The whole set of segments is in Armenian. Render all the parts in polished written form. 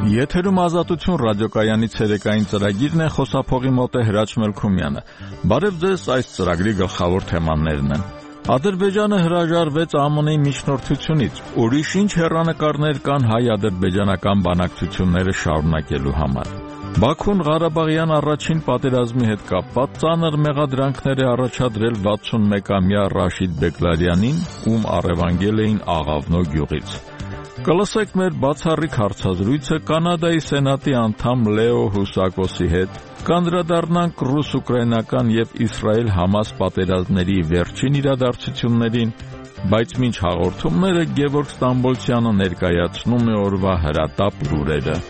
Եթերում ազատություն ռադիոկայանի ցերեկային ծրագիրն է, խոսափողի մոտ է Հրաչ Մելքումյանը։ Բարև ձեզ, այս ծրագրի գլխավոր թեմաներն են։ Ադրբեջանը հրաժարվեց ԱՄՆ-ի միջնորդությունից։ Ուրիշ ինչ հեռանկարներ կան հայ-ադրբեջանական բանակցությունները շարունակելու համար։ Բաքուն Ղարաբաղյան առաջին պատերազմի հետ կապված ծանր մեղադրանքներ է առաջադրել 61-ամյա Ռաշիդ Բեգլարյանին, ում առևանգել էին Աղավնո գյուղից։ Կլսեք մեր բացառիկ հարցազրույցը Կանադայի Սենատի անդամ Լեո Հուսակոսի հետ, կանդրադառնանք ռուս-ուկրաինական եւ Իսրայել-Համաս պատերազմների վերջին իրադարձություններին, բայց մինչ հաղորդումները Գևորգ Ստամբոլցյանը ներկայացնում է օրվա հրատապ լուրերը։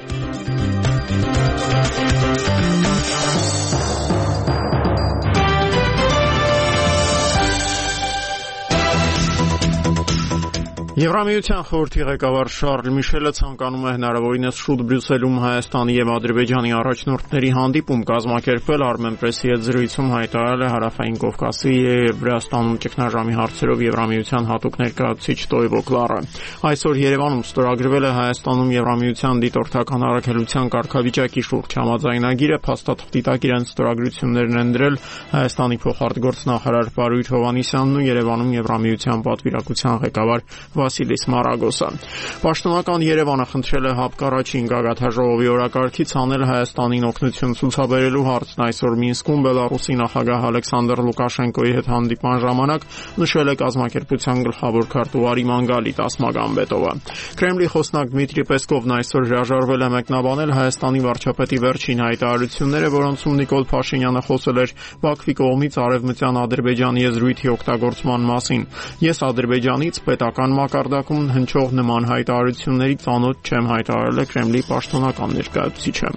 Եվրամիության խորհրդի ղեկավար Շարլ Միշելը ցանկանում է հնարավորինս շուտ Բրյուսելում Հայաստանի եւ Ադրբեջանի առաջնորդների հանդիպում կազմակերպել։ Armenpress-ի հետ զրույցում հայտարարել է Հարավային Կովկասի եւ Վրաստանում ճգնաժամի հարցերով Եվրամիության հատուկ ներկայացուցիչ Տոյվո Կլարը։ Այսօր Երևանում ստորագրվել է Հայաստանում Եվրամիության դիտորդական առաքելության կարգավիճակի շուրջ համաձայնագիրը, փաստաթղթի տակ իրենց ստորագրություններն են դրել Հայաստանի փոխարտգործնախարար Պարույր Հովհաննիսյանն ու Երևանում Եվրամիության պատվիրակության ղեկավար Վասիլիս Մարագոսը։ Պաշտոնական Երևանը խնդրել է ՀԱՊԿ առաջին գագաթաժողովի օրակարգից հանել Հայաստանին օգնություն ցուցաբերելու հարցն։ Այսօր Մինսկում Բելարուսի նախագահ Ալեքսանդր Լուկաշենկոյի հետ հանդիպման ժամանակ նշել է կազմակերպության գլխավոր քարտուղար Իմանգալիտ Ասմագամբետովը։ Կրեմլի խոսնակ Դմիտրի Պեսկովն այսօր հրաժարվել է մեկնաբանել Հայաստանի վարչապետի վերջին հայտարարությունները, որոնցում Նիկոլ Փաշինյանը խոսել էր Բաքվի կողմից արևմտյան Ադրբեջանի եզրույթի օգտագործման մասին։ Ես Ադրբեջանից պետական մակարդակում հնչող նման հայտարարությունների ծանոթ չեմ, հայտարարել է Կրեմլի պաշտոնական ներկայացուցիչը։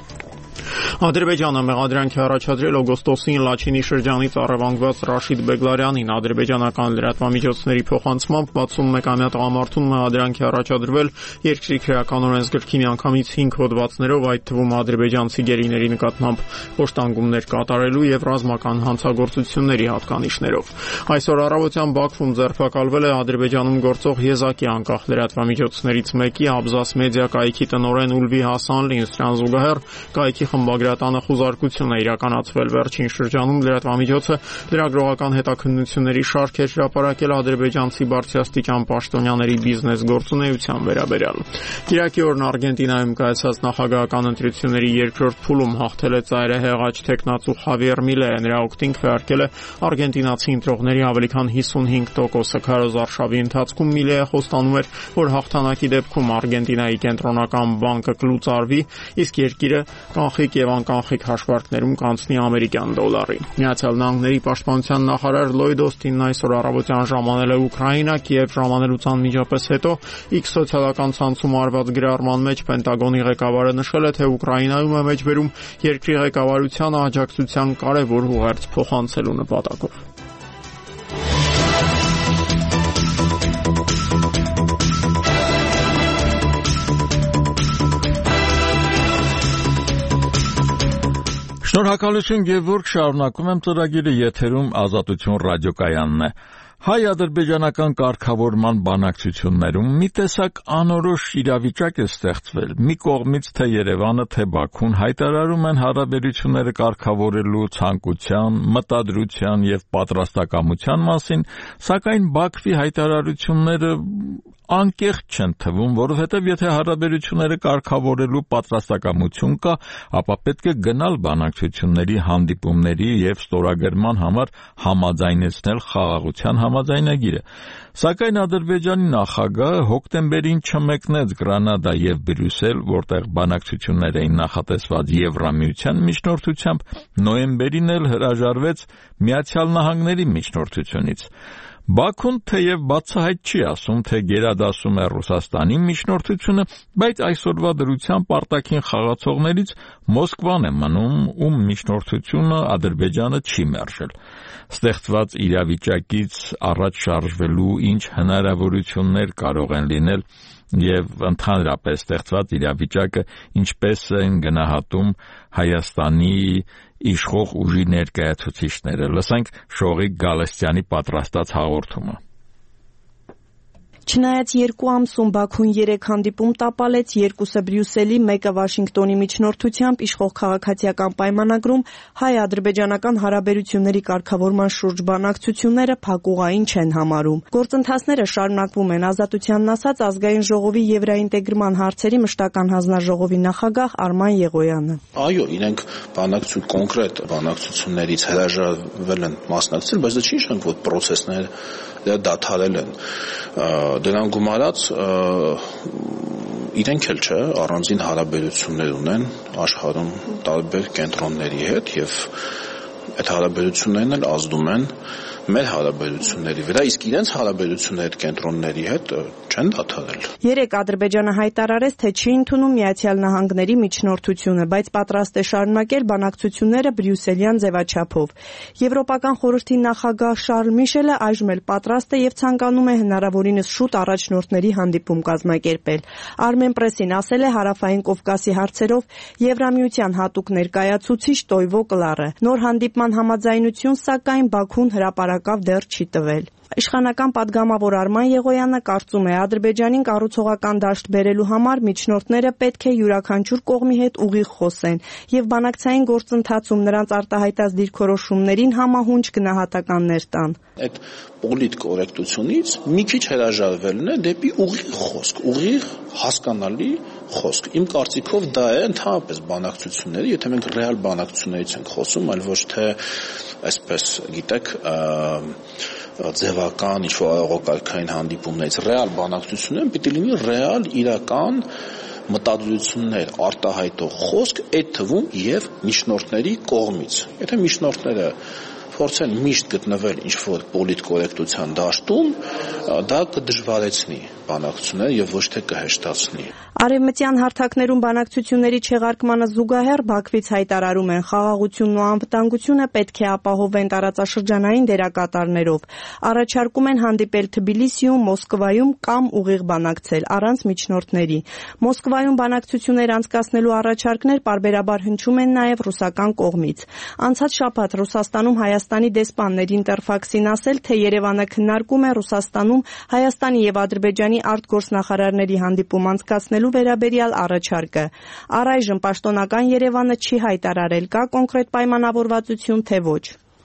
Ադրբեջանը մեղադրանք է առաջադրել օգոստոսին Լաչինի շրջանից առևանգված Ռաշիդ Բեգլարյանին։ Ադրբեջանական լրատվամիջոցների փոխանցմամբ 61-ամյա տղամարդուն մեղադրանք է առաջադրվել երկրի քրեական օրենսգրքի միանգամից 5 հոդվածներով, այդ թվում ադրբեջանցի գերիների նկատմամբ պաշտպանումներ կատարելու եւ ռազմական հանցագործությունների հատկանիշներով։ Այսօր առավոտյան Բաքվում ձերբակալվել է Ադրբեջանում գործող եզակի անկախ լրատվամիջոցներից մեկի Աբզաս մեդիա կայքի տնօրեն Ուլվի Հասանլին, սրան զուգահեռ կայքի խմբագրատանը խուզարկություն է իրականացվել։ Վերջին շրջանում լրատվամիջոցը լրագրողական հետաքննությունների շարք է հրապարակել ադրբեջանցի բարձրաստիճան պաշտոնյաների բիզնես գործունեության վերաբերյալ։ Կիրակի օրն Արգենտինայում կայացած նախագահական ընտրությունների երկրորդ փուլում հաղթել է ծայրահեղաչ թեկնածու Խավիեր Միլեը։ Նրա օգտին քվեարկել է արգենտինացի ընտրողների ավելի քան 55%-ը։ Քարոզ արշավի ընթացքում Միլեը խոստանում էր, որ հաղթանակի դեպքում Արգենտինայի կենտրոնական բանկը կլուծարվի, իսկ երկիրը կանխիկ եւ անկանխիկ հաշվարկներում կանցնի ամերիկյան դոլարի։ Միացյալ Նահանգների պաշտպանության նախարար Լոյդ Օստինն այսօր առավոտյան ժամանել է Ուկրաինա, Կիև ժամանելուց անմիջապես հետո X սոցիալական ցանցում արված գրառման մեջ Պենտագոնի ղեկավարը նշել է, թե Ուկրաինայում է մեջբերում երկրի ղեկավարությանը աջակցության կարևոր ուղերձ փոխանցելու նպատակով։ Շնորհակալություն Գևորգ, շարունակում եմ ծրագիրը, եթերում ազատություն ռադիոկայանն է։ Հայ-ադրբեջանական կարգավորման բանակցություններում մի տեսակ անորոշ իրավիճակ է ստեղծվել։ Մի կողմից թե Երևանը, թե Բաքուն հայտարարում են հարաբերությունները կարգավորելու ցանկության, մտադրության եւ պատրաստակամության մասին, սակայն Բաքվի հայտարարությունները անկեղծ չեն թվում, որովհետև եթե հարաբերությունները կարգավորելու պատրաստակամություն կա, ապա պետք է գնալ բանակցությունների, հանդիպումների եւ ստորագրման համար համաձայնեցնել խաղաղության համաձայնագիրը։ Սակայն Ադրբեջանի նախագահը հոկտեմբերին չմեկնեց Գրանադա եւ Բրյուսել, որտեղ բանակցություններ էին նախատեսված Եվրամիության միջնորդությամբ, նոյեմբերին էլ հրաժարվեց Միացյալ Նահանգների միջնորդությունից։ Բաքուն թեև բացահայտ չի ասում, թե գերադասում է Ռուսաստանի միջնորդությունը, բայց այսօրվա դրությամբ արտաքին խաղացողներից Մոսկվան է մնում, ում միջնորդությունը Ադրբեջանը չի մերժել։ Ստեղծված իրավիճակից առաջ շարժվելու ինչ հնարավորություններ կարող են լինել եւ ընդհանրապես ստեղծված իրավիճակը ինչպես են գնահատում Հայաստանի իշխող ուժի ներկայացուցիչները։ Լսենք Շողիկ Գալստյանի պատրաստած հաղորդումը։ Չնայած 2 ամսում Բաքուն 3 հանդիպում տապալեց, 2-ը Բրյուսելի, 1-ը Վաշինգտոնի միջնորդությամբ իշխող քաղաքացիական պայմանագրում հայ-ադրբեջանական հարաբերությունների կարգավորման շուրջ բանակցությունները փակուղային չեն համարում։ Գործընթացները շարունակվում են, ազատությանն ասաց Ազգային ժողովի եվրաինտեգրման հարցերի մշտական հանձնաժողովի նախագահ Արման Եղոյանը։ Այո, իրենք կոնկրետ բանակցություններից հրաժարվել են մասնակցել, բայց դա չի նշանակում, որ պրոցեսները դադարել են։ Դրան գումարած իրենք էլ չէ, առանձին հարաբերություններ ունեն աշխարհում տարբեր կենտրոնների հետ եւ այդ հարաբերություններն էլ ազդում են մեր հարաբերությունների վրա, իսկ իրենց հարաբերությունները այդ կենտրոնների հետ չեն դադարել։ Երեք Ադրբեջանը հայտարարեց, թե չի ընդունում Միացյալ Նահանգների միջնորդությունը, բայց պատրաստ է շարունակել բանակցությունները բրյուսելյան ձևաչափով։ Եվրոպական խորհրդի նախագահ Շարլ Միշելը այժմ էլ պատրաստ է եւ ցանկանում է հնարավորինս շուտ առաջնորդների հանդիպում կազմակերպել։ Armen Press-ին ասել է Հարավային Կովկասի հարցերով Եվրամիության հատուկ ներկայացուցիչ Տոյվո Կլարը։ Նոր հանդիպման համաձայնություն, սակայն Բաքուն հրապարակավ դեռ չի տվել։ Իշխանական падգամավոր Արման Եղոյանը կարծում է, Ադրբեջանին կառուցողական դաշտ բերելու համար միջնորդները պետք է յուրաքանչյուր կողմի հետ ուղիղ խոսեն եւ բանակցային գործընթացում նրանց արտահայտած դիրքորոշումներին համահունչ գնահատականներ տան։ Այդ պոլիտկորեկտությունից մի քիչ հրաժարվելն է դեպի ուղիղ խոսք, ուղիղ հասկանալի խոսք։ Իմ կարծիքով դա է ընդհանրապես բանակցությունները, եթե մենք ռեալ բանակցություններից ենք խոսում, այլ ոչ թե այսպես, գիտեք, ձևական ինչ-որ աղոկալքային հանդիպումներից ռեալ բանակցությունները պիտի լինի ռեալ իրական մտադրություններ արտահայտող խոսք, այդ թվում եւ միջնորդների կողմից։ Եթե միջնորդները փորձեն միշտ գտնվել ինչ-որ պոլիտկորեկտության դաշտում, դա կդժվարեցնի բանակցությունները եւ ոչ թե կհեշտացնի։ Արևմտյան հարթակներում բանակցությունների չեղարկմանը զուգահեռ Բաքվից հայտարարում են, խաղաղությունն ու անվտանգությունը պետք է ապահովեն տարածաշրջանային դերակատարներով։ Առաջարկում են հանդիպել Թբիլիսիում, Մոսկվայում կամ ուղիղ բանակցել առանց միջնորդների։ Մոսկվայում բանակցություններ անցկացնելու առաջարկներ պարբերաբար հնչում են նաև ռուսական կողմից։ Անցած շաբաթ Ռուսաստանում Հայաստանի դեսպան Ինտերֆաքսին ասել, թե Երևանը քննարկում է Ռուսաստանում Հայաստանի եւ Ադրբեջանի արտգործնախարարների հանդիպում անցկացնելու վերաբերյալ առաջարկը։ Առայժմ պաշտոնական Երևանը չի հայտարարել, կա կոնկրետ պայմանավորվածություն, թե ոչ։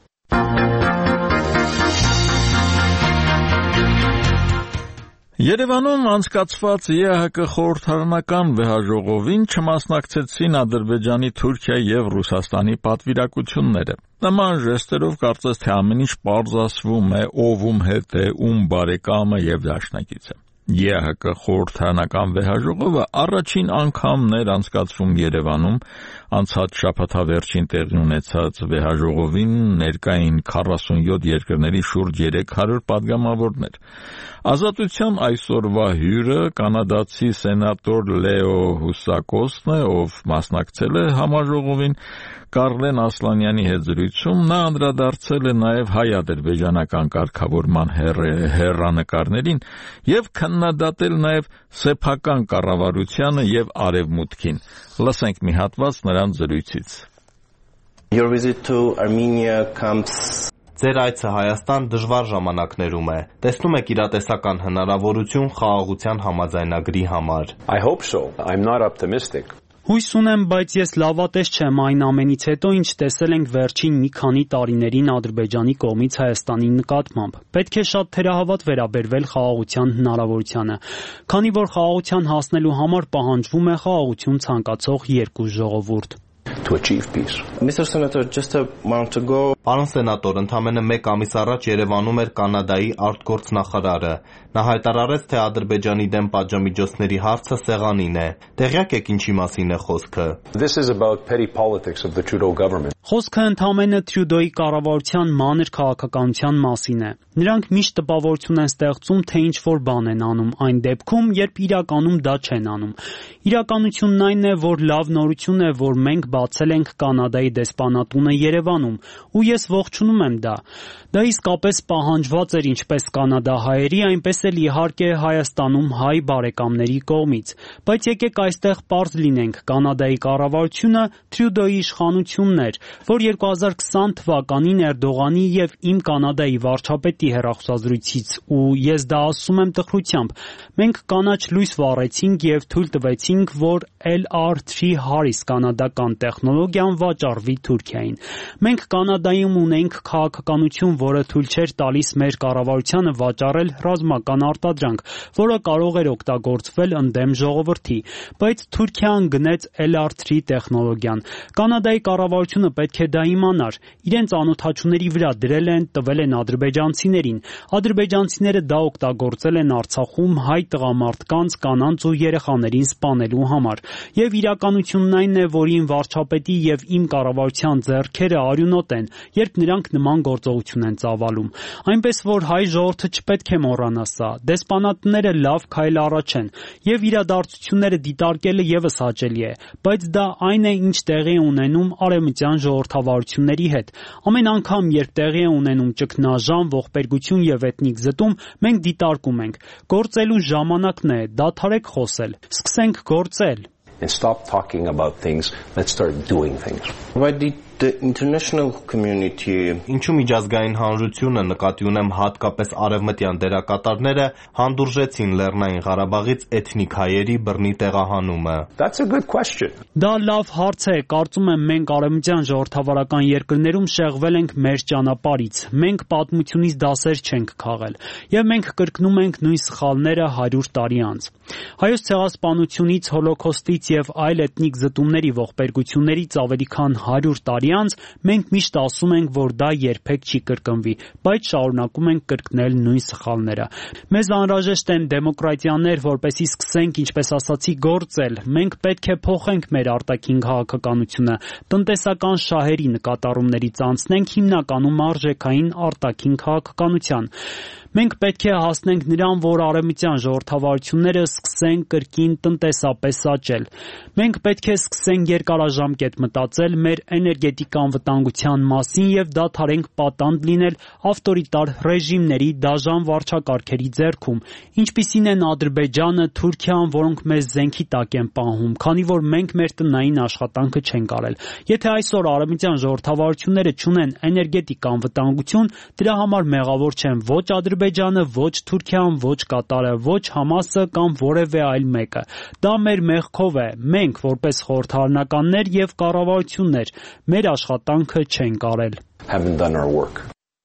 Երևանում անցկացված ԵԱՀԿ խորհրդարանական վեհաժողովին չմասնակցեցին Ադրբեջանի, Թուրքիայի եւ Ռուսաստանի պատվիրակությունները։ Նման ժեստերով կարծես թե ամեն ինչ պարզացվում է, ով ում հետ է, ում բարեկամը եւ դաշնակիցը։ ԵԱՀԿ խորհրդարանական վեհաժողովը առաջին անգամն էր անցկացվում Երևանում, անցած շաբաթավերջին տեղի ունեցած վեհաժողովին ներկային 47 երկրների շուրջ 300 падգամավորներ։ Ազատության այսօրվա հյուրը կանադացի սենատոր Լեո Հուսակոսն է, ով մասնակցել է համաժողովին։ Կարլեն Ասլանյանի հետ զրույցում նա անդրադարձել է նաև հայ-ադրբեջանական կարգավորման հեռանկարներին եւ քննադատել նաև սեփական կառավարությանը եւ արևմուտքին։ Լսենք մի հատված նրանց զրույցից։ Your visit to Armenia comes Ձեր այցը Հայաստան դժվար ժամանակներում է։ Տեսնում եք իրատեսական հնարավորություն խաղաղության համաձայնագրի համար։ I hope so. I'm not optimistic. Հույս ունեմ, բայց ես լավատես չեմ այն ամենից հետո, ինչ տեսել ենք վերջին մի քանի տարիներին Ադրբեջանի կողմից Հայաստանի նկատմամբ։ Պետք է շատ թերահավատ վերաբերվել խաղաղության հնարավորությանը, քանի որ խաղաղության հասնելու համար պահանջվում է խաղաղություն ցանկացող երկու ժողովուրդ։ To achieve peace. Mr. Senator, just a month ago, Պարոն սենատոր, ընդամենը 1 ամիս առաջ Երևանում էր Կանադայի արտգործնախարարը։ Նա հայտարարեց, թե Ադրբեջանի դեմ պատժամիջոցների հարցը սեղանին է։ Տեղյակ եք ինչի մասին է խոսքը։ This is about petty politics of the Trudeau government. Խոսքը ընդամենը Տրյուդոյի կառավարության մանր քաղաքականության մասին է։ Նրանք միշտ տպավորություն են ստեղծում, թե ինչ-որ բան են անում, այն դեպքում, երբ իրականում դա չեն անում։ Իրականությունն այն է, որ լավ նորություն է, որ մենք բացել ենք Կանադայի դեսպանատունը Երևանում, ու ես ողջունում եմ դա։ Դա իսկապես պահանջված էր ինչպես կանադահայերի, այնպես էլ իհարկե Հայաստանում հայ բարեկամների կողմից։ Բայց եկեք այստեղ պարզ լինենք, Կանադայի կառավարությունը Թրյուդոյի իշխանությունն էր, որ 2020 թվականին Էրդողանի եւ Իմ Կանադայի վարչապետի հեռախոսազրույցից, ու ես դա ասում եմ տխրությամբ, մենք կանաչ լույս վառեցինք եւ թույլ տվեցինք, որ LR3 Harris կանադական տեխնոլոգիան վաճառվի Թուրքիային։ Մենք Կանադայում ունենք քաղաքականություն, որը թույլ չէր տալիս մեր կառավարությանը վաճառել ռազմական արտադրանք, որը կարող էր օգտագործվել ընդդեմ ժողովրդի, բայց Թուրքիան գնեց LR3 տեխնոլոգիան։ Կանադայի կառավարությունը պետք է դա իմանար։ Իրենց անօթաչուների վրա դրել են, տվել են ադրբեջանցիներին։ Ադրբեջանցիները դա օգտագործել են Արցախում հայ տղամարդկանց, կանանց ու երեխաներին սպանելու համար։ Եվ իրականությունն այն է, որ Իմ վարչապետի եւ Իմ կառավարության ձեռքերը արյունոտ են, երբ նրանք նման գործողություն են ծավալում։ Այնպես որ հայ ժողովուրդը չպետք է մոռանա սա։ Դեսպանատները լավ քայլ առաջ են, եւ իրադարձությունները դիտարկելը եւս հաճելի է, բայց դա այն է, ինչ տեղի է ունենում արևմտյան ժողովրդավարությունների հետ։ Ամեն անգամ, երբ տեղի է ունենում ճգնաժամ, ողբերգություն եւ էթնիկ զտում, մենք դիտարկում ենք։ Գործելու ժամանակն է, դադարեք խոսել, սկսենք գործել։ And stop talking about things, let's start doing things. Why did the international community, ինչու միջազգային հանրությունը, նկատի ունեմ հատկապես արևմտյան դերակատարները, հանդուրժեցին Լեռնային Ղարաբաղից էթնիկ հայերի բռնի տեղահանումը? That's a good question. Դա լավ հարց է, կարծում եմ մենք արևմտյան ժողովրդավարական երկրներում շեղվել ենք մեր ճանապարհից։ Մենք պատմությունից դասեր չենք քաղել, եւ մենք կրկնում ենք նույն սխալները 100 տարի անց։ Հայոց ցեղասպանությունից, հոլոկոստից եւ այլ էթնիկ զտումների ողբերգություններից ավելի քան 100 տարի անց մենք միշտ ասում ենք, որ դա երբեք չի կրկնվի, բայց շարունակում ենք կրկնել նույն սխալները։ Մեզ անհրաժեշտ են դեմոկրատիաներ, որպեսզի սկսենք, ինչպես ասացի, գործել։ Մենք պետք է փոխենք մեր արտաքին քաղաքականությունը, տնտեսական շահերի նկատառումներից անցնենք հիմնականում արժեքային արտաքին քաղաքականության։ Մենք պետք է հասնենք նրան, որ արևմտյան ժողովրդավարությունները սկսեն կրկին տնտեսապես աճել։ Մենք պետք է սկսենք երկարաժամկետ մտածել մեր էներգետիկ անվտանգության մասին եւ դադարենք պատանդ լինել ավտորիտար ռեժիմների դաժան վարչակարգերի ձեռքում, ինչպիսին են Ադրբեջանը, Թուրքիան, որոնք մեզ զենքի տակ են պահում, քանի որ մենք մեր տնային աշխատանքը չենք արել։ Եթե այսօր արևմտյան ժողովրդավարությունները չունեն էներգետիկ անվտանգություն, դրա համար մեղավոր չեն ոչ Ադրբեջանը, ոչ Թուրքիան, ոչ Կատարը, ոչ Համասը կամ որևէ այլ մեկը։ Դա մեր մեղքով է։ Մենք, որպես խորհրդարանականներ եւ կառավարություններ, մեր աշխատանքը չենք արել։ Haven't done our work.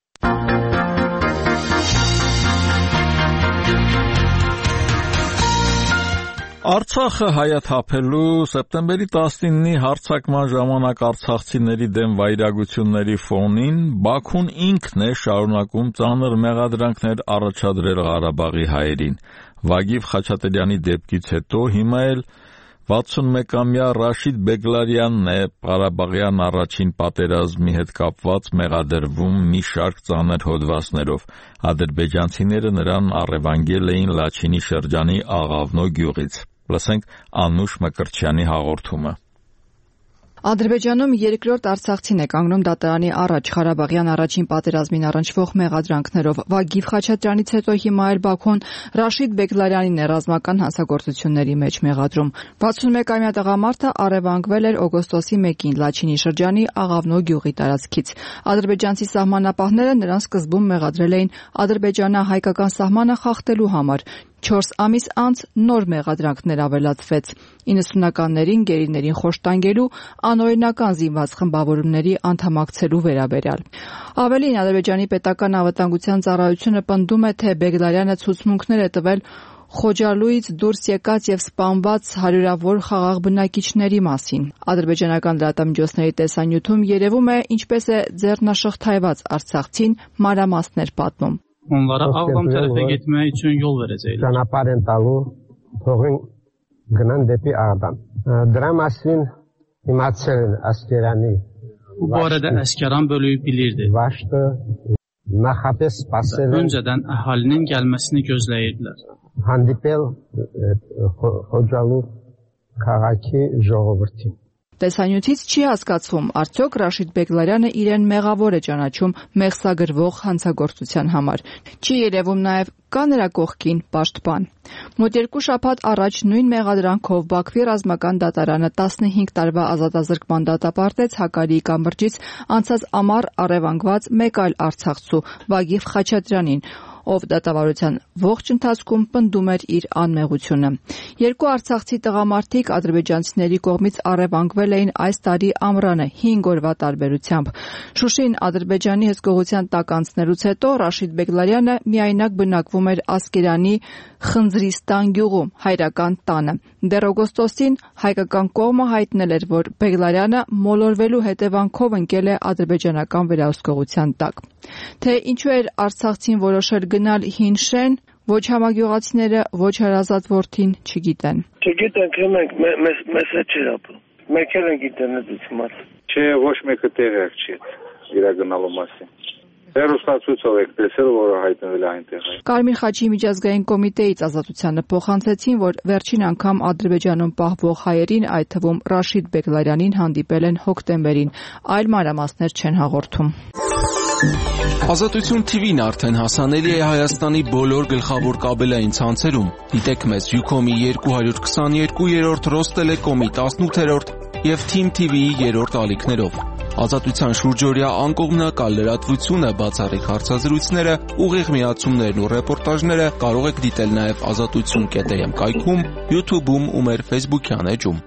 Արցախը հայաթափելու սեպտեմբերի 19-ի հարձակման ժամանակ արցախցիների դեմ վայրագությունների ֆոնին Բաքուն ինքն է շարունակում ծանր մեղադրանքներ առաջադրել Ղարաբաղի հայերին։ Վագիվ Խաչատրյանի դեպքից հետո հիմա էլ 61-ամյա Ռաշիդ Բեգլարյանն է Ղարաբաղյան առաջին պատերազմի հետ կապված մեղադրվում մի շարք ծանր հոդվածներով։ Ադրբեջանցիները նրան առևանգել էին Լաչինի շրջանի Աղավնո գյուղից։ Լսենք Անուշ Մկրտչյանի հաղորդումը։ Ադրբեջանում երկրորդ արցախցին է կանգնում դատարանի առաջ Ղարաբաղյան առաջին պատերազմին առնչվող մեղադրանքներով։ Վագիվ Խաչատրյանից հետո հիմա էլ Բաքուն Ռաշիդ Բեգլարյանին է ռազմական հանցագործությունների մեջ մեղադրում։ 61-ամյա տղամարդը առևանգվել էր օգոստոսի 1-ին Լաչինի շրջանի Աղավնո գյուղի տարածքից։ Ադրբեջանցի սահմանապահները նրան սկզբում մեղադրել էին ադրբեջանա-հայկական սահմանը խախտելու համար։ 4 ամիս անց նոր մեղադրանքներ ավելացվեց։ 90-ականներին գերիներին խոշտանգելու, անօրինական զինված խմբավորումների անդամակցելու վերաբերյալ։ Ավելին, Ադրբեջանի պետական անվտանգության ծառայությունը պնդում է, թե Բեգլարյանը ցուցմունքներ է տվել Խոջալույից դուրս եկած եւ սպանված հարյուրավոր խաղաղ բնակիչների մասին։ Ադրբեջանական լրատվամիջոցների տեսանյութում երևում է, ինչպես է ձեռնաշղթայված արցախցին մանրամասներ պատմում։ Onlara Ağdam tərəfə getmək üçün yol verəcəklər. Ճանապարհ են տալու, թողին գնան դեպի Ağdam։ Դրա մասին իմացել են ասկերանի։ Bu barədə Əsgəran bölüyü bilirdi. Başda նախապես սպասել են։ Öncədən əhalinin gəlməsini gözləyirdilər. Հանդիպել Խոջալու քաղաքի ժողովրդին։ Տեսանյութից չի հասկացվում, արդյոք Ռաշիդ Բեգլարյանը իրեն մեղավոր է ճանաչում մեղսագրվող հանցագործության համար։ Չի երևում նաև կա նրա կողքին պաշտպան։ Մոտ 2 շաբաթ առաջ նույն մեղադրանքով Բաքվի ռազմական դատարանը 15 տարվա ազատազրկման դատապարտեց Հակարիի կամրջից անցած ամառ առևանգված մեկ այլ արցախցու Վագիվ Խաչատրյանին, ով դատավարության ողջ ընթացքում պնդում էր իր անմեղությունը։ 2 արցախցի տղամարդիկ ադրբեջանցիների կողմից առևանգվել էին այս տարի ամռանը 5 օրվա տարբերությամբ։ Շուշին Ադրբեջանի հսկողության տակ անցնելուց հետո Ռաշիդ Բեգլարյանը միայնակ բնակվում էր Ասկերանի Խնձրիստան գյուղում, հայրական տանը։ Դեռ օգոստոսին հայկական կողմը հայտնել էր, որ Բեգլարյանը մոլորվելու հետևանքով ընկել է ադրբեջանական վերահսկողության տակ։ Թե ինչու էր արցախցին որոշել գնալ հին շեն, ոչ համագյուղացիները, ոչ հարազատ որդին չգիտեն։ Չգիտենք, մեզ հետ չի ապրում։ Մենք էլ ենք ինտերնետից իմաց։ Չէ, ոչ մեկը տեղյակ չի իր գնալու մասին։ Հերոստացույցով եք տեսել, որը հայտնվել է այնտեղ։ Կարմիր խաչի միջազգային կոմիտեից ազատությանը փոխանցեցին, որ վերջին անգամ Ադրբեջանում պահվող հայերին, այդ թվում Ռաշիդ Բեգլարյանին հանդիպել են հոկտեմբերին, այլ մանրամասներ չեն հաղորդում։ Ազատություն TV-ն արդեն հասանելի է Հայաստանի բոլոր գլխավոր կաբելային ցանցերում։ Դիտեք մեզ Ucom-ի 222-րդ, Ռոստելեկոմի 18-րդ և Team TV-ի 3-րդ ալիքներով։ Ազատության շուրջօրյա անկողմնակալ լրատվությունը, բացառիկ հարցազրույցները, ուղիղ միացումներն ու ռեպորտաժները կարող եք դիտել նաև azatutsun.am կայքում, YouTube-ում ու մեր Facebook-յան էջում։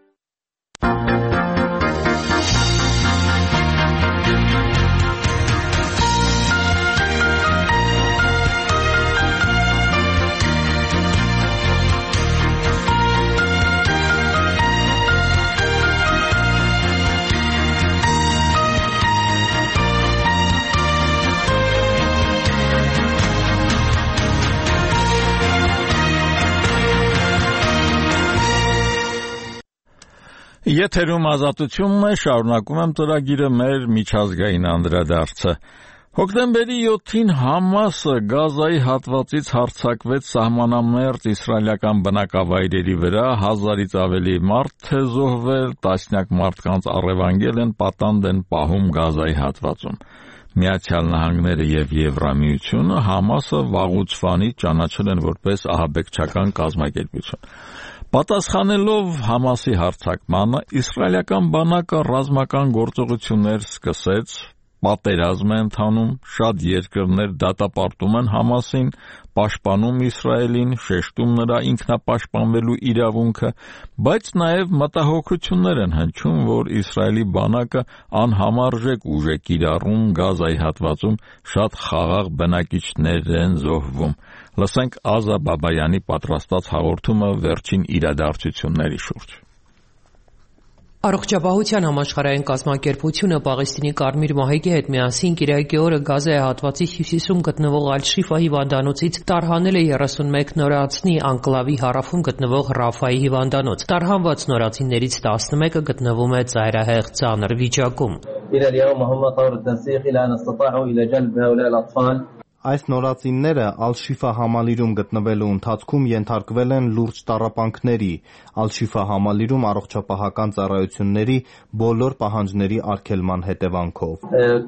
Եթերում ազատությունն է, շարունակում եմ ծրագիրը մեր միջազգային անդրադարձը։ Հոկտեմբերի 7-ին Համասը Գազայի հատվածից հարձակվեց սահմանամերձ իսրայելական բնակավայրերի վրա, 1000-ից ավելի մարդ է զոհվել, տասնյակ մարդկանց առևանգել են, պատանդ են պահում Գազայի հատվածում։ Միացյալ Նահանգները եւ Եվրամիությունը Համասը վաղուց վանից ճանաչել են որպես ահաբեկչական կազմակերպություն։ Պատասխանելով Համասի հարձակմանը, իսրայելական բանակը ռազմական գործողություններ սկսեց, պատերազմ է ընթանում, շատ երկրներ դատապարտում են Համասին, պաշտպանում Իսրայելին, շեշտում նրա ինքնապաշտպանվելու իրավունքը, բայց նաև մտահոգություններ են հնչում, որ Իսրայելի բանակը անհամարժեք ուժ է կիրառում Գազայի հատվածում, շատ խաղաղ բնակիչներ են զոհվում։ Լսենք Ազա Բաբայանի պատրաստած հաղորդումը վերջին իրադարձությունների շուրջ։ Առողջապահության համաշխարհային կազմակերպությունը Պաղեստինի Կարմիր մահիկի հետ միասին կիրակի օրը Գազայի հատվածի հյուսիսում գտնվող Ալ-Շիֆա հիվանդանոցից տարհանել է 31 նորածնի անկլավի հարավում գտնվող Ռաֆայի հիվանդանոց։ Տարհանված նորածիններից 11-ը գտնվում է ծայրահեղ ծանր վիճակում։ Այս նորածինները Ալ-Շիֆա համալիրում գտնվելու ընթացքում ենթարկվել են լուրջ տառապանքների, Ալ-Շիֆա համալիրում առողջապահական ծառայությունների բոլոր պահանջների արգելման հետևանքով։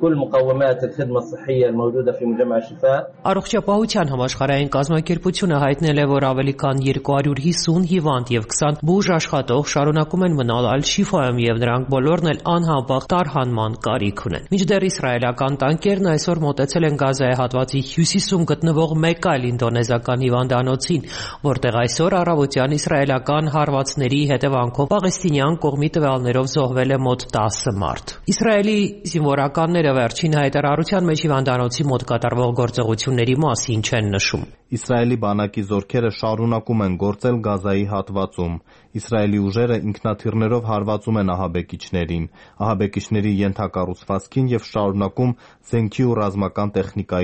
Առողջապահության համաշխարհային կազմակերպությունը հայտնել է, որ ավելի քան 250 հիվանդ եւ 20 բուժ աշխատող շարունակում են մնալ Ալ-Շիֆայում եւ նրանք բոլորն էլ անհապաղ տարհանման կարիք ունեն։ Մինչդեռ իսրայելական տանկերն այսօր մոտեցել են Գազայի հատվածի հյուսիսում գտնվող մեկ այլ ինդոնեզական հիվանդանոցին, որտեղ այսօր առավոտյան իսրայելական հարվածների հետևանքով պաղեստինյան կողմի տվյալներով զոհվել է մոտ 10 մարդ։ Իսրայելի զինվորականները վերջին հայտարարության մեջ հիվանդանոցի մոտ կատարվող գործողությունների մասին չեն նշում։ Իսրայելի բանակի զորքերը շարունակում են գործել Գազայի հատվածում։ Իսրայելի ուժերը ինքնաթիռներով հարվածում են ահաբեկիչներին, ահաբեկիչների ենթակառուցվածքին եւ շարունակում զենքի ու ռազմական տեխնիկայի որոնումը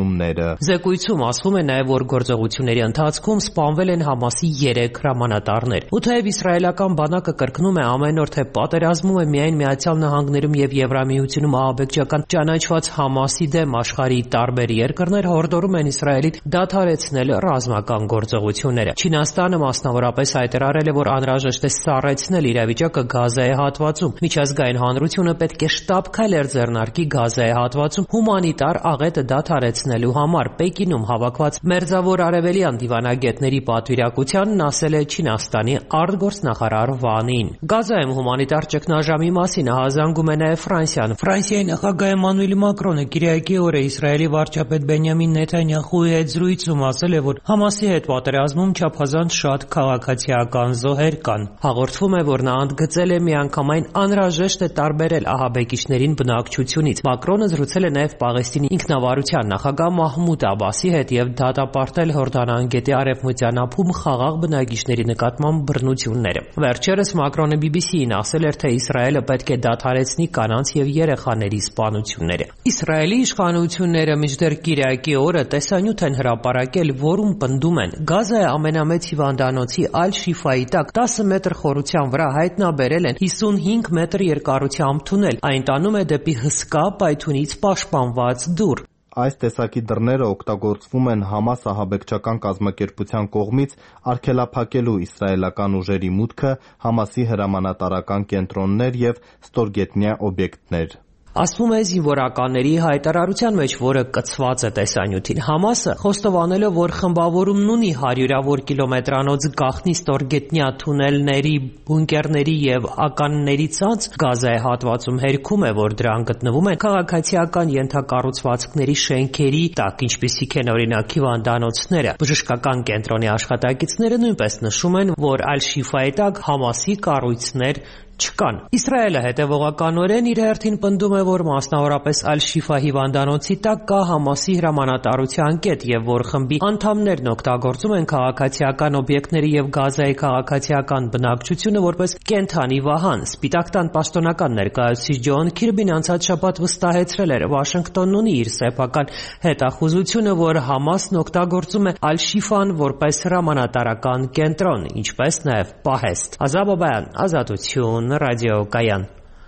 սպանումները։ Զեկույցում ասվում է նաև, որ գործողությունների ընթացքում սպանվել են Համասի 3 հրամանատարներ։ Ու թեև իսրայելական բանակը կրկնում է ամեն օր, թե պատերազմում է միայն Միացյալ Նահանգներում եւ Եվրամիությունում ահաբեկչական ճանաչված Համասի դեմ, աշխարհի տարբեր երկրներ հորդորում են Իսրայելին դադարեցնել ռազմական գործողությունները։ Չինաստանը մասնավորապես հայտարարել է, որ անհրաժեշտ է սառեցնել իրավիճակը Գազայի հատվածում։ Միջազգային հանրությունը պետք է շտապ քայլեր ձեռնարկի Գազայի հատվածում հումանիտար աղետը դադարեցնելու համար։ Պեկինում հավաքված Մերձավոր Արևելյան դիվանագետների պատվիրակությանն ասել է Չինաստանի արտգործնախարար Վանին։ Գազայում հումանիտար ճգնաժամի մասին ահազանգում է նաև Ֆրանսիան։ Ֆրանսիայի նախագահ Էմանուել Մակրոնը կիրակի օրը Իսրայելի վարչապետ Բենյամին Նեթանյախուի հետ զրույցում ասել է, որ Համասի հետ պատերազմում չափազանց շատ քաղաքացիական զոհեր կան։ Հաղորդվում է, որ նա ընդգծել է միանգամայն անհրաժեշտ է տարբերել ահաբեկիչներին բնակչությունից։ Մակրոնը զրուցել է նաև Պաղեստինի ինքնավարության նախագահ Մահմուդ Աբասի հետ եւ դատապարտել Հորդանան գետի արևմտյան ափում խաղաղ բնակիչների նկատմամբ բռնությունները։ Վերջերս Մակրոնը BBC-ին ասել էր, թե Իսրայելը պետք է դադարեցնի կանանց եւ երեխաների սպանությունները։ Իսրայելի իշխանությունները մինչդեռ կիրակի օրը տեսանյութ են հրապարակել, որում պնդում են Գազայի ամենամեծ հիվանդանոցի Ալ-Շիֆայի տակ 10 մետր խորության վրա հայտնաբերել են 55 մետր երկարությամբ թունել։ Այն տանում է դեպի հսկա պայթունից պաշտպանված դուռ։ Այս տեսակի դռները օգտագործվում են Համաս ահաբեկչական կազմակերպության կողմից արգելափակելու իսրայելական ուժերի մուտքը Համասի հրամանատարական կենտրոններ եւ ստորգետնյա օբյեկտներ։ Ասվում է զինվորականների հայտարարության մեջ, որը կցված է տեսանյութին։ Համասը խոստովանելով, որ խմբավորումն ունի հարյուրավոր կիլոմետրանոց գաղտնի ստորգետնյա թունելների, բունկերների եւ ականների ցանց, Գազայի հատվածում հերքում է, որ դրանք գտնվում են քաղաքացիական ենթակառուցվածքների շենքերի տակ, ինչպիսիք են օրինակ հիվանդանոցները։ Բժշկական կենտրոնի աշխատակիցները նույնպես նշում են, որ Ալ-Շիֆայի տակ Համասի կառույցներ չկան։ Իսրայելը հետևողականորեն իր հերթին պնդում է, որ մասնավորապես Ալ-Շիֆա հիվանդանոցի տակ կա Համասի հրամանատարության կետ եւ որ խմբի անդամներն օգտագործում են քաղաքացիական օբյեկտների եւ Գազայի քաղաքացիական բնակչությունը որպես կենթանի վահան։ Սպիտակ տան պաշտոնական ներկայացուցիչ Ջոն Քիրբին անցած շաբաթ վստահեցրել էր, Վաշինգտոնն ունի իր սեփական հետախուզությունը, որ Համասն օգտագործում է Ալ-Շիֆան որպես հրամանատարական կենտրոն, ինչպես նաեւ պահեստ։ Ազատ Բաբայան, Ազատություն, ռադիոկայան։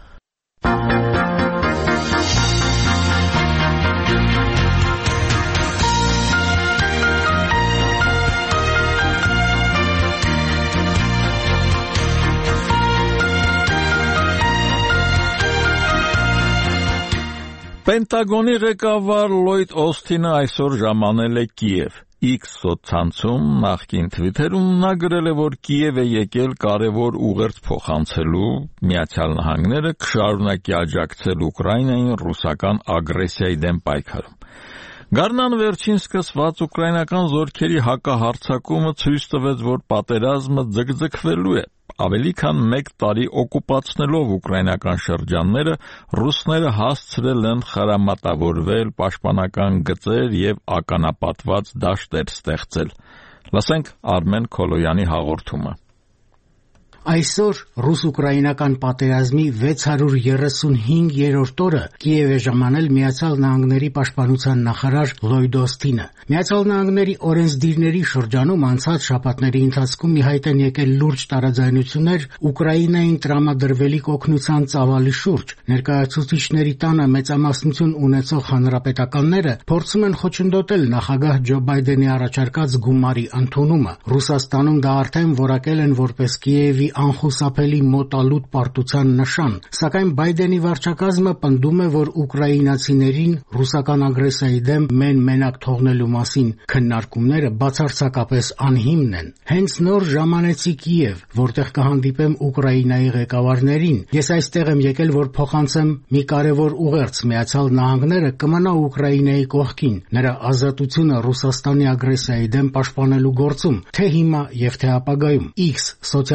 Պենտագոնի ղեկավար Լոյդ Օսթինը այսօր ժամանել է Կիև։ X սոցցանցում նախկին թվիթերում նա գրել է, որ Կիև է եկել կարևոր ուղերձ փոխանցելու, Միացյալ Նահանգները կշարունակի աջակցել Ուկրաինային ռուսական ագրեսիայի դեմ պայքարում։ Գարնան վերջին սկսված ուկրաինական զորքերի հակահարձակումը ցույց տվեց, որ պատերազմը ձգձգվելու է։ Ավելի քան 1 տարի օկուպացնելով ուկրաինական շրջանները, ռուսները հասցրել են խրամատավորվել, պաշտպանական գծեր եւ ականապատված դաշտեր ստեղծել։ Լսենք Արմեն Քոլոյանի հաղորդումը։ Այսօր ռուս-ուկրաինական պատերազմի 635-րդ օրը Կիև է ժամանել Միացյալ Նահանգների պաշտպանության նախարար Լոյդ Օսթինը։ Միացյալ Նահանգների օրենսդիրների շրջանում անցած շաբաթների ընթացքում ի հայտ են եկել լուրջ տարաձայնություններ Ուկրաինային տրամադրվելիք օգնության ծավալի շուրջ։ Ներկայացուցիչների տանը մեծամասնություն ունեցող հանրապետականները փորձում են խոչընդոտել նախագահ Ջո Բայդենի առաջարկած գումարի ընդունումը։ Ռուսաստանում դա արդեն որակել են որպես Կիևի անխուսափելի մոտալուտ պարտության նշան, սակայն Բայդենի վարչակազմը պնդում է, որ ուկրաինացիներին ռուսական ագրեսիայի դեմ մենակ թողնելու մասին քննարկումները բացարձակապես անհիմն են։ Հենց նոր ժամանեցի Կիև, որտեղ կհանդիպեմ Ուկրաինայի ղեկավարներին։ Ես այստեղ եմ եկել, որ փոխանցեմ մի կարևոր ուղերձ. Միացյալ Նահանգները կմնա Ուկրաինայի կողքին, նրա ազատությունը Ռուսաստանի ագրեսիայի դեմ պաշտպանելու գործում, թե հիմա եւ թե ապագայում։ X սոցիալական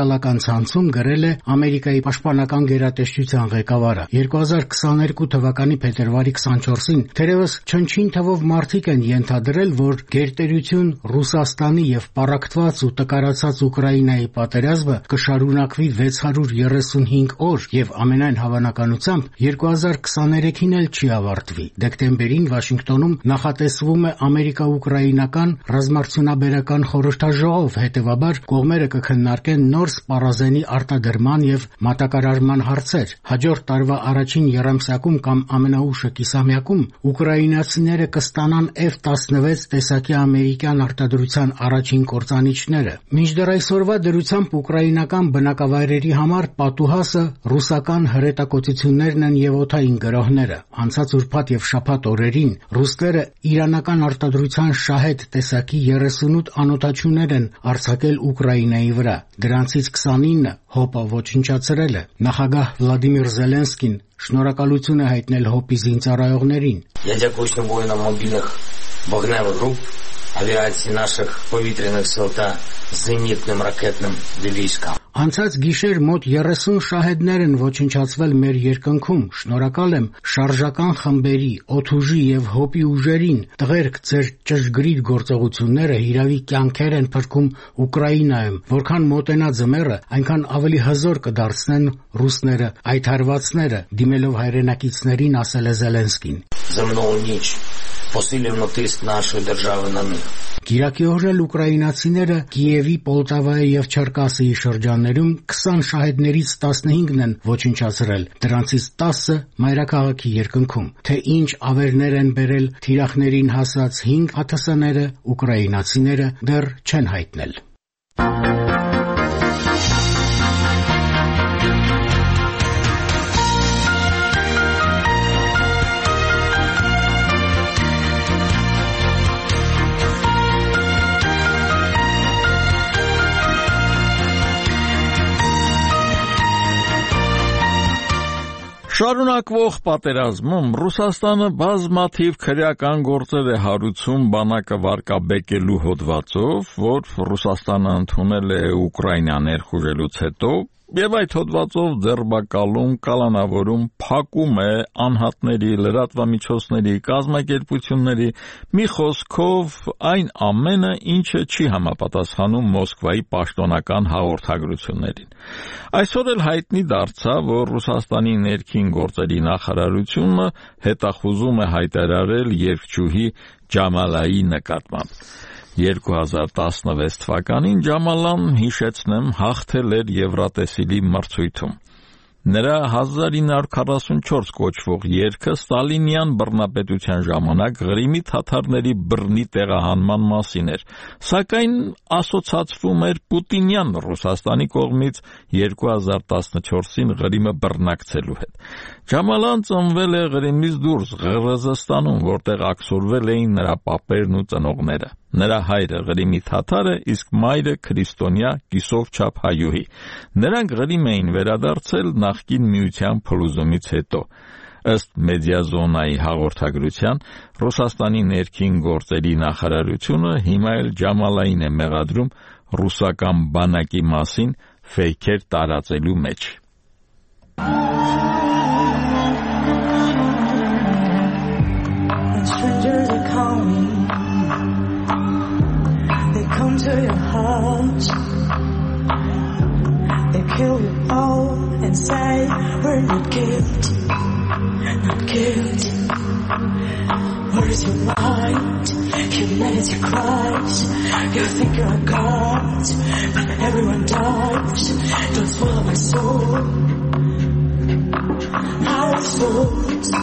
ընթացքում գրել է Ամերիկայի պաշտպանական գերատեսչության ղեկավարը։ 2022 թվականի փետրվարի 24-ին թերևս չնչին թվով մարդիկ են ենթադրել, որ գերտերություն Ռուսաստանի եւ պառակտված ու տկարացած Ուկրաինայի պատերազմը կշարունակվի 635 օր եւ ամենայն հավանականությամբ 2023-ին էլ չի ավարտվի։ Դեկտեմբերին Վաշինգտոնում նախատեսվում է ամերիկա-ուկրաինական ռազմարտությունաբերական խորհրդաժողով, հետևաբար կողմերը կքննարկեն նոր սպառազենի արտադրման եւ մատակարարման հարցեր։ Հաջորդ տարվա առաջին եռամսյակում կամ ամենաուշը կիսամյակում ուկրաինացիները կստանան F-16 տեսակի ամերիկյան արտադրության առաջին կործանիչները։ Մինչդեռ այսօրվա դրությամբ ուկրաինական բնակավայրերի համար պատուհասը ռուսական հրետակոծություններն են եւ օդային գրոհները։ Անցած ուրբաթ եւ շաբաթ օրերին ռուսները իրանական արտադրության շահեդ տեսակի 38 անօդաչուներ են արձակել Ուկրաինայի վրա։ Դրանցից 29-ը ՀՕՊ-ը ոչնչացրել է։ Նախագահ Վլադիմիր Զելենսկին շնորհակալություն է հայտնել ՀՕՊ-ի զինծառայողներին։ Я дякую воїнам мобільних вогневих груп, авіації наших повітряних сил та зенітним ракетним військам. Անցած գիշեր մոտ 30 շահեդներ են ոչնչացվել մեր երկնքում։ Շնորհակալ եմ շարժական խմբերի, օդուժի եւ ՀՕՊ-ի ուժերին։ Տղերք, ձեր ճշգրիտ գործողությունները հիրավի կյանքեր են փրկում Ուկրաինայում։ Որքան մոտենա ձմեռը, այնքան ավելի հզոր կդարձնեն ռուսները այդ հարվածները, դիմելով հայրենակիցներին ասել է Զելենսկին։ Земну ніч посилюємо тиск нашої держави на них. Կիրակի օրն էլ ուկրաինացիները Կիևի, Պոլտավայի եւ Չերկասիի շրջաններում 20 շահեդներից 15-ն են ոչնչացրել, դրանցից 10-ը մայրաքաղաքի երկնքում։ Թե ինչ ավերներ են բերել թիրախներին հասած 5 ԱԹՍ-ները, ուկրաինացիները դեռ չեն հայտնել։ Շարունակվող պատերազմում Ռուսաստանը բազմաթիվ քրեական գործեր է հարուցում բանակը վարկաբեկելու հոդվածով, որ Ռուսաստանը ընդունել է Ուկրաինա ներխուժելուց հետո, եւ այդ հոդվածով ձերբակալում, կալանավորում, փակում է անհատների, լրատվամիջոցների, կազմակերպությունների, մի խոսքով այն ամենը, ինչը չի համապատասխանում Մոսկվայի պաշտոնական հաղորդագրություններին։ Այսօր էլ հայտնի դարձավ, որ Ռուսաստանի ներքին գործերի նախարարությունը հետախուզում է հայտարարել երգչուհի Ջամալայի նկատմամբ։ 2016 թվականին Ջամալան, հիշեցնեմ, հաղթել էր Եվրատեսիլի մրցույթում։ Նրա 1944 կոչվող երգը Ստալինյան բռնապետության ժամանակ Ղրիմի թաթարների բռնի տեղահանման մասին էր, սակայն ասոցացվում էր Պուտինյան Ռուսաստանի կողմից 2014-ին Ղրիմը բռնակցելու հետ։ Ջամալան ծնվել է Ղրիմից դուրս Ղրղզստանում, որտեղ աքսորվել էին նրա պապերն ու ծնողները։ Նրա հայրը Ղրիմի թաթար է, իսկ մայրը քրիստոնյա կիսով չափ հայուհի։ Նրանք Ղրիմ էին վերադարձել նախկին միության փլուզումից հետո։ Ըստ Մեդիազոնայի հաղորդագրության, Ռուսաստանի ներքին գործերի նախարարությունը հիմա էլ Ջամալային է մեղադրում ռուսական բանակի մասին ֆեյքեր տարածելու մեջ։ Come to your house, they kill you all and say we're not guilty, not guilty. Where's your mind? Humanity cries. You think you're a god, but everyone dies. Don't swallow my soul, our souls.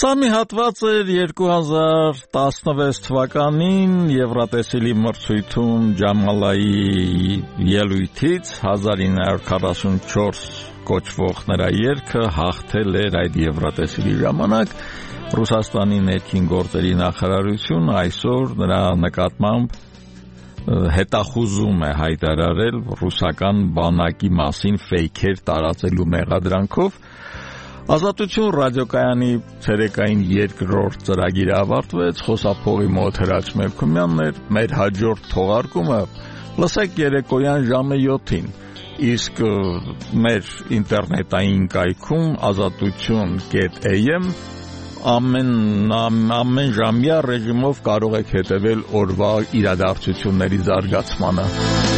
Սա մի հատված էր 2016 թվականին Եվրատեսիլի մրցույթում Ջամալայի ելույթից 1944 կոչվող նրա երգը հաղթել էր այդ Եվրատեսիլի ժամանակ Ռուսաստանի ներքին գործերի նախարարությունը այսօր նրա նկատմամբ հետախուզում է հայտարարել ռուսական բանակի մասին ֆեյքեր տարածելու մեղադրանքով Ազատություն ռադիոկայանի ցերեկային երկրորդ ծրագիրը ավարտվեց խոսափողի մոտ Հրաչ Մելքումյանն էր մեր հաջորդ թողարկումը լսեք երեկոյան ժամը 7-ին իսկ մեր ինտերնետային կայքում azatutun.am ամեն ժամյա ռեժիմով կարող եք հետևել օրվա իրադարձությունների զարգացմանը